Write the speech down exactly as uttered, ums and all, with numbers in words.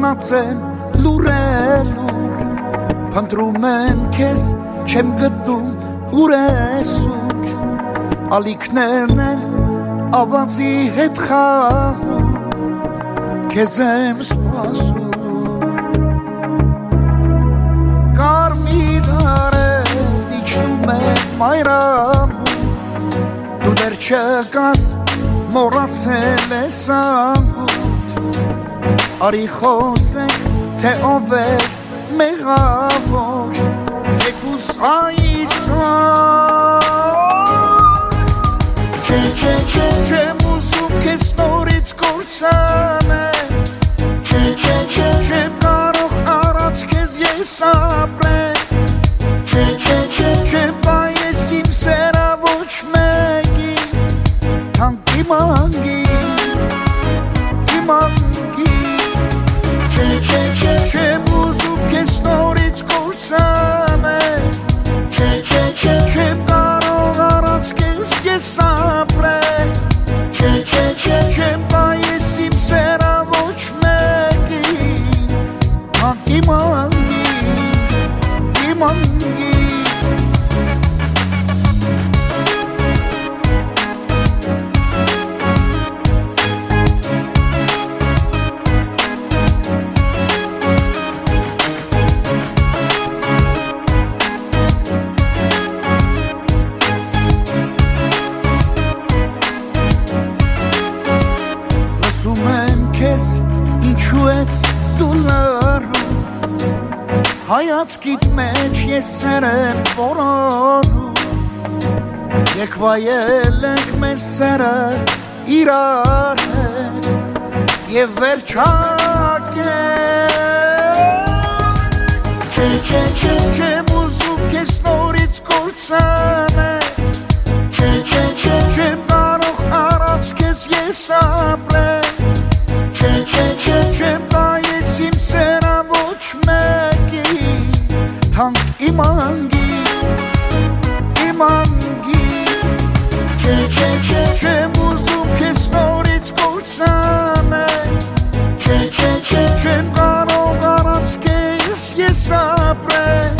մնացեմ լուրելուր Փնտրում եմ քեզ չեմ գտնում ուր ես ուր Ալիքներն են ավազի հետ խաղում Քեզ եմ սպասում Կարմիր արև իջնում եմ մայրամում Դու դեռ չկաս մոռացել ես անգութ Արի խոսենք թե ով է մեղավոր Թեկուզ այսօր Չէ, չէ, չէ, չեմ ուզում քեզ նորից կործանել Չէ, չէ, չէ, չեմ կարող առանց քեզ ես ապրել Չէ, չէ, չէ, չեմ պայես իմ սերը ոչ մեկի Թանկ իմ անգի, իմ անգի Չէ, չէ, չէ, չեմ ուզում քեզ նորից կործանել Չէ, չէ, չէ, չեմ կարող առանց քեզ ես ապրել Չէ, չէ, չէ, չեմ պայես իմ սերը ոչ մեկին Թանկ իմ անգի, իմ անգի Լսում եմ քեզ ինչու ես դու լռում Հայացքիդ մեջ ես սեր եմ որոնում Եկվայել ենք մեր սերը իրար հետ Եվ վերջակել Չէ, չէ, չէ, չեմ ուզում քեզ նորից կործանել Չէ, չէ, չէ, չեմ կարող առանց քեզ ես ապրել Չէ, չէ, չէ, չեմ պայես իմ սերը ոչ մեկի Թանկ իմ անգի, իմ անգի Չէ, չէ, չէ, չեմ ուզում քեզ նորից կործանել Չէ, չէ, չէ, չեմ կարող առանց քեզ ես ապրել